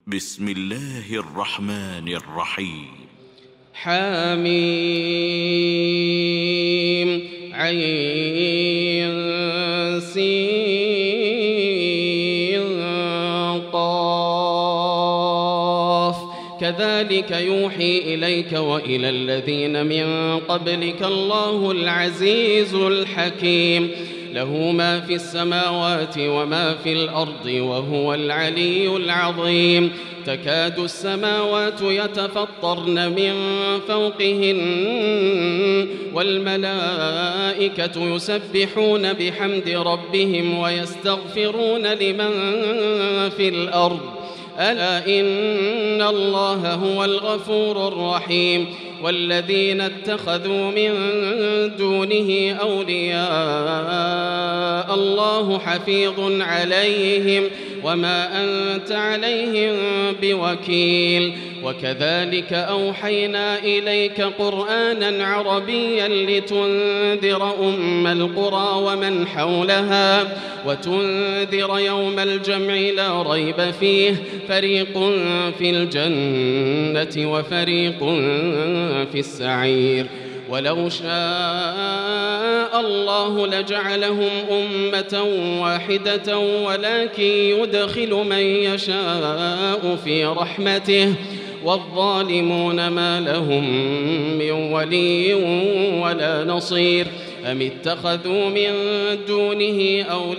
بسم الله الرحمن الرحيم. حميم عين سين قاف كذلك يوحي إليك وإلى الذين من قبلك الله العزيز الحكيم له ما في السماوات وما في الأرض وهو العلي العظيم تكاد السماوات يتفطرن من فوقهن والملائكة يسبحون بحمد ربهم ويستغفرون لمن في الأرض ألا إن الله هو الغفور الرحيم والذين اتخذوا من دونه أولياء الله حفيظ عليهم وما أنت عليهم بوكيل وكذلك أوحينا إليك قرآنا عربيا لتنذر أم القرى ومن حولها وتنذر يوم الجمع لا ريب فيه فريق في الجنة وفريق في السعير ولو شاء الله لجعلهم أمة واحدة ولكن يدخل من يشاء في رحمته والظالمون ما لهم من ولي ولا نصير أم اتخذوا من دونه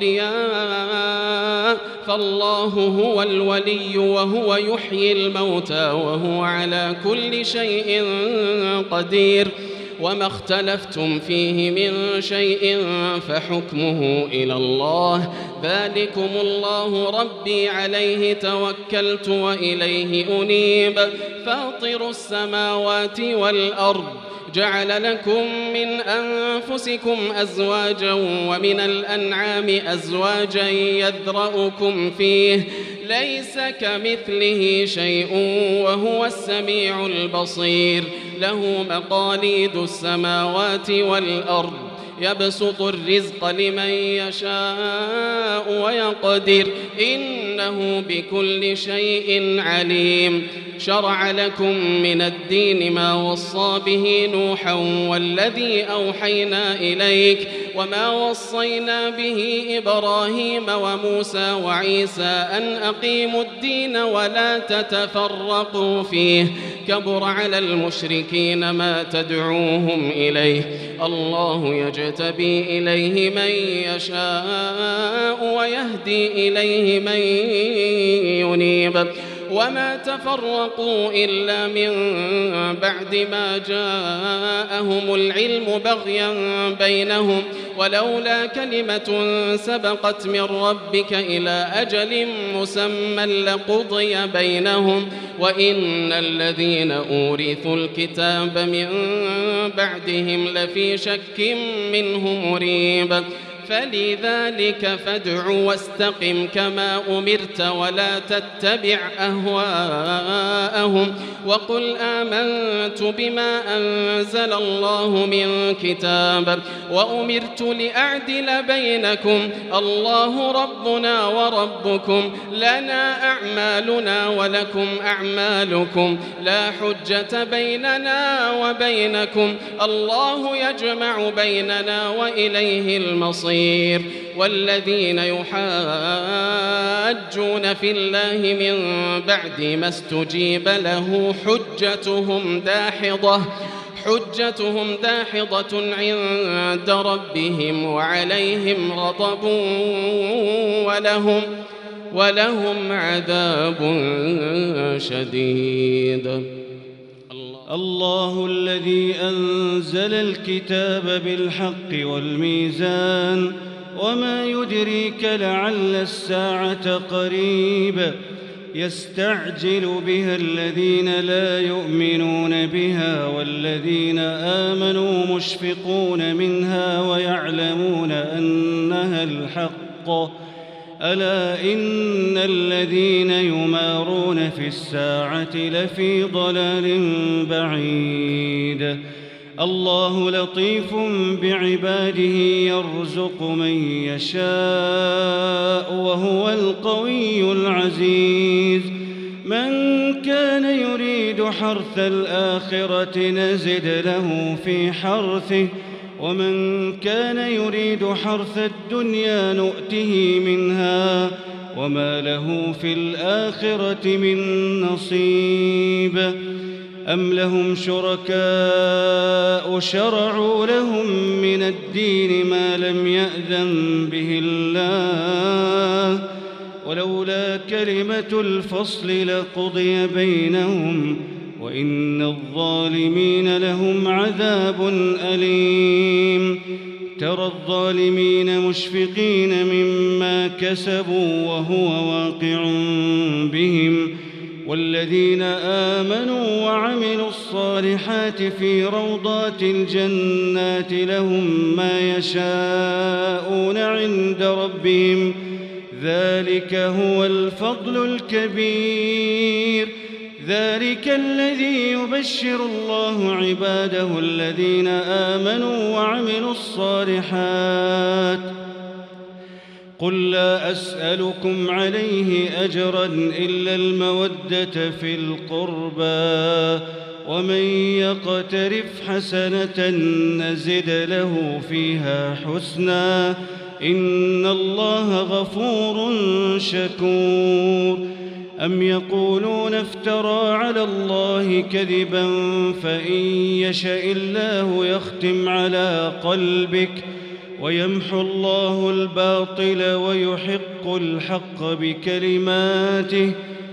أولياء فالله هو الولي وهو يحيي الموتى وهو على كل شيء قدير وما اختلفتم فيه من شيء فحكمه إلى الله ذلكم الله ربي عليه توكلت وإليه أنيب فاطر السماوات والأرض جعل لكم من أنفسكم أزواجا ومن الأنعام أزواجا يذرأكم فيه ليس كمثله شيء وهو السميع البصير له مقاليد السماوات والأرض يبسط الرزق لمن يشاء ويقدر إنه بكل شيء عليم شرع لكم من الدين ما وصى به نوحا والذي أوحينا إليك وما وصينا به إبراهيم وموسى وعيسى أن أقيموا الدين ولا تتفرقوا فيه كبر على المشركين ما تدعوهم إليه الله يجتبي إليه من يشاء ويهدي إليه من ينيب وما تفرقوا إلا من بعد ما جاءهم العلم بغيا بينهم ولولا كلمة سبقت من ربك إلى أجل مسمى لقضي بينهم وإن الذين أورثوا الكتاب من بعدهم لفي شك منه مريب فلذلك فادع واستقم كما أمرت ولا تتبع أهواءهم وقل آمنت بما أنزل الله من كتاب وأمرت لأعدل بينكم الله ربنا وربكم لنا أعمالنا ولكم أعمالكم لا حجة بيننا وبينكم الله يجمع بيننا وإليه المصير والذين يحاجون في الله من بعد ما استجيب له حجتهم داحضة عند ربهم وعليهم غضب ولهم عذاب شديد الله الذي أنزل الكتاب بالحق والميزان وما يدريك لعل الساعة قريب يستعجل بها الذين لا يؤمنون بها والذين آمنوا مشفقون منها ويعلمون أنها الحق ألا إن الذين يمارون في الساعة لفي ضلال بعيد الله لطيف بعباده يرزق من يشاء وهو القوي العزيز من كان يريد حرث الآخرة نزد له في حرثه ومن كان يريد حرث الدنيا نؤته منها وما له في الآخرة من نصيب أم لهم شركاء شرعوا لهم من الدين ما لم يأذن به الله ولولا كلمة الفصل لقضي بينهم وإن الظالمين لهم عذاب أليم ترى الظالمين مشفقين مما كسبوا وهو واقع بهم والذين آمنوا وعملوا الصالحات في روضات الجنات لهم ما يشاءون عند ربهم ذلك هو الفضل الكبير ذلك الذي يبشر الله عباده الذين آمنوا وعملوا الصالحات قل لا أسألكم عليه أجرا إلا المودة في القربى ومن يقترف حسنة نزد له فيها حسنا إن الله غفور شكور أم يقولون افترى على الله كذبا فإن يشاء الله يختم على قلبك ويمحو الله الباطل ويحق الحق بكلماته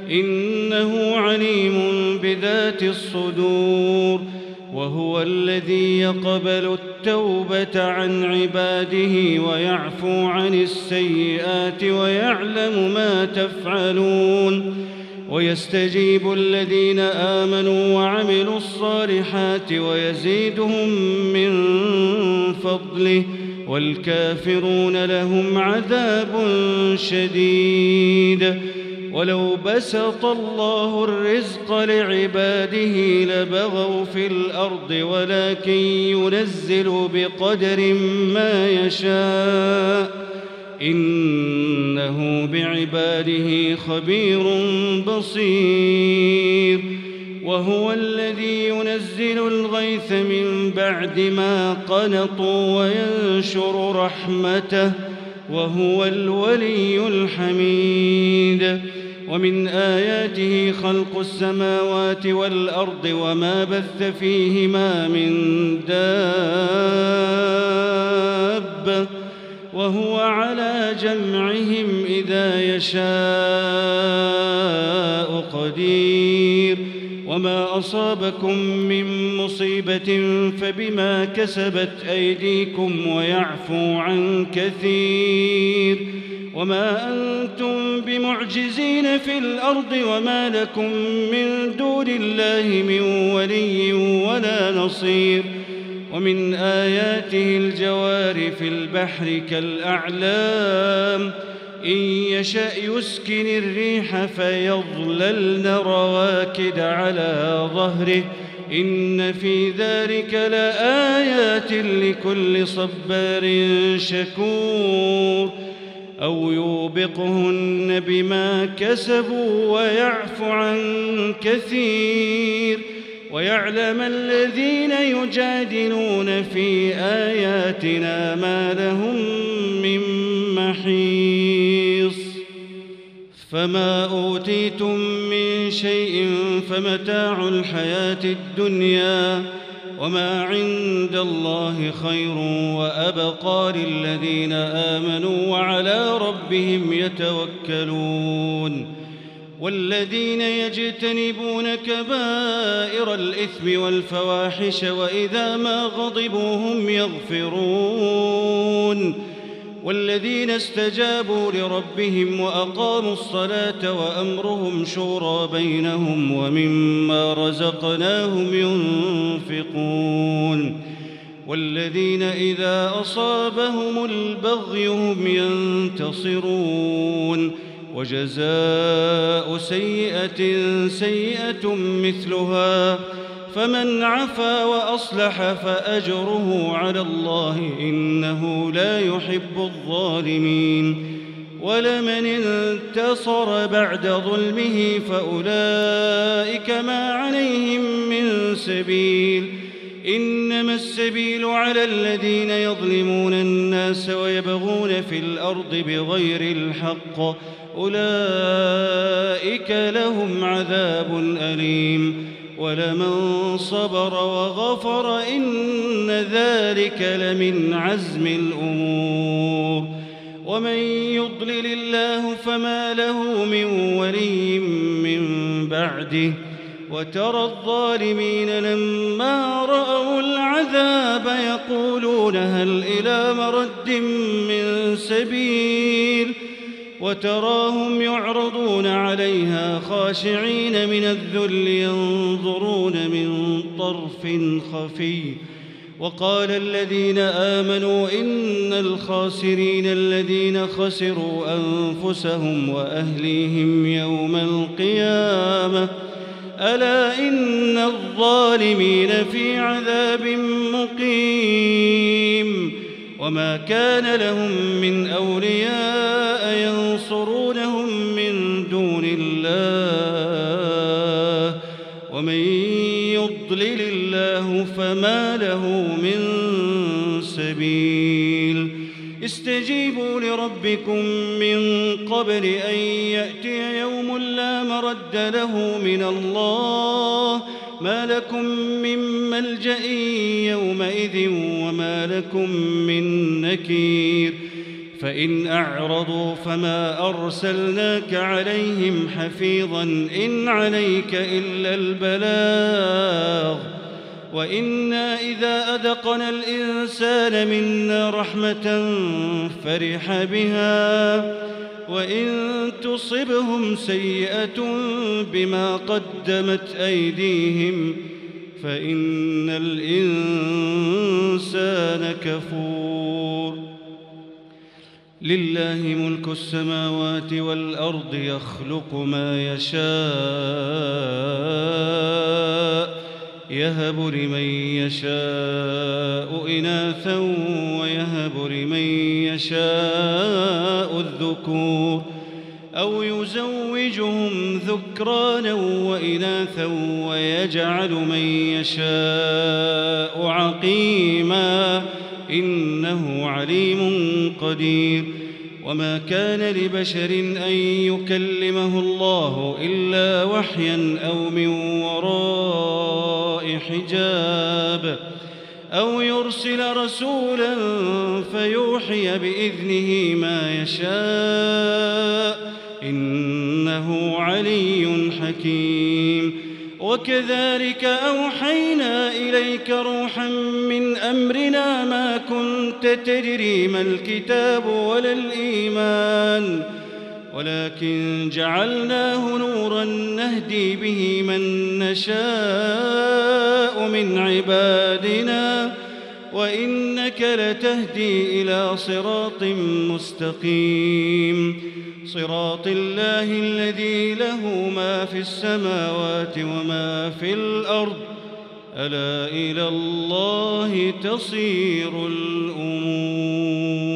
إنه عليم بذات الصدور وهو الذي يقبل التوبة عن عباده ويعفو عن السيئات ويعلم ما تفعلون ويستجيب الذين آمنوا وعملوا الصالحات ويزيدهم من فضله والكافرون لهم عذاب شديد ولو بسط الله الرزق لعباده لبغوا في الأرض ولكن ينزل بقدر ما يشاء إنه بعباده خبير بصير وهو الذي ينزل الغيث من بعد ما قنطوا وينشر رحمته وهو الولي الحميد ومن آياته خلق السماوات والأرض وما بث فيهما من دابة وهو على جمعهم إذا يشاء قدير وما أصابكم من مصيبة فبما كسبت أيديكم ويعفو عن كثير وما أنتم بمعجزين في الأرض وما لكم من دون الله من ولي ولا نصير ومن آياته الجوار في البحر كالأعلام إن يشأ يسكن الريح فيظللن رواكد على ظهره إن في ذلك لآيات لكل صبار شكور أو يوبقهن بما كسبوا ويعفو عن كثير ويعلم الذين يجادلون في آياتنا ما لهم من محيص فما أوتيتم من شيء فمتاع الحياة الدنيا وما عند الله خير وأبقى للذين آمنوا وعلى ربهم يتوكلون والذين يجتنبون كبائر الإثم والفواحش وإذا ما غضبوا هم يغفرون والذين استجابوا لربهم وأقاموا الصلاة وأمرهم شورى بينهم ومما رزقناهم ينفقون والذين إذا أصابهم البغي هم ينتصرون وجزاء سيئة سيئة مثلها فمن عفا وأصلح فأجره على الله إنه لا يحب الظالمين ولمن انتصر بعد ظلمه فأولئك ما عليهم من سبيل إنما السبيل على الذين يظلمون الناس ويبغون في الأرض بغير الحق أولئك لهم عذاب أليم ولمن صبر وغفر إن ذلك لمن عزم الأمور ومن يضلل الله فما له من ولي من بعده وترى الظالمين لما رأوا العذاب يقولون هل إلى مرد من سبيل وتراهم يعرضون عليها خاشعين من الذل ينظرون من طرف خفي وقال الذين آمنوا إن الخاسرين الذين خسروا أنفسهم وأهليهم يوم القيامة ألا إن الظالمين في عذاب مقيم وما كان لهم من أولياء ينصرونهم من دون الله ومن يضلل الله فما له من سبيل استجيبوا لربكم من قبل أن يأتي يوم لا مرد له من الله ما لكم من ملجأ يومئذ وما لكم من نكير فإن أعرضوا فما أرسلناك عليهم حفيظا إن عليك إلا البلاغ وإنا إذا أذقنا الإنسان منا رحمة فرح بها وإن تصبهم سيئة بما قدمت أيديهم فإن الإنسان كفور لله ملك السماوات والأرض يخلق ما يشاء يهب لمن يشاء إناثا ويهب لمن يشاء الذكور أو يزوجهم ذكرانا وإناثا ويجعل من يشاء عقيما إنه عليم قدير وما كان لبشر أن يكلمه الله إلا وحيا أو من وراء حجاب أو يرسل رسولا فيوحي بإذنه ما يشاء إنه علي حكيم وكذلك أوحينا إليك روحا من أمرنا ما كنت تدري ما الكتاب ولا الإيمان ولكن جعلناه نورا نهدي به من نشاء من عبادنا وإنك لتهدي إلى صراط مستقيم صراط الله الذي له ما في السماوات وما في الأرض ألا إلى الله تصير الأمور